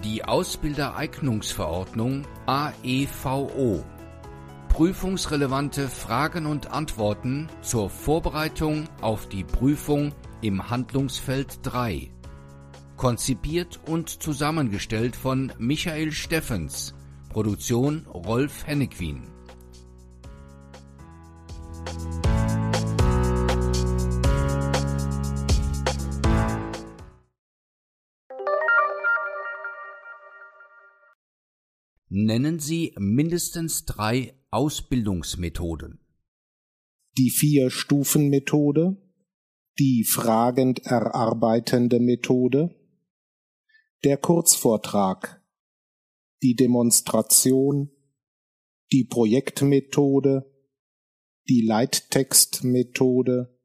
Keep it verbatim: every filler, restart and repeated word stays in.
Die Ausbildereignungsverordnung A E V O. Prüfungsrelevante Fragen und Antworten zur Vorbereitung auf die Prüfung im Handlungsfeld drei. Konzipiert und zusammengestellt von Michael Steffens. Produktion Rolf Hennequin. Nennen Sie mindestens drei Ausbildungsmethoden. Die Vier-Stufen-Methode, die fragend erarbeitende Methode, der Kurzvortrag, die Demonstration, die Projektmethode, die Leittextmethode,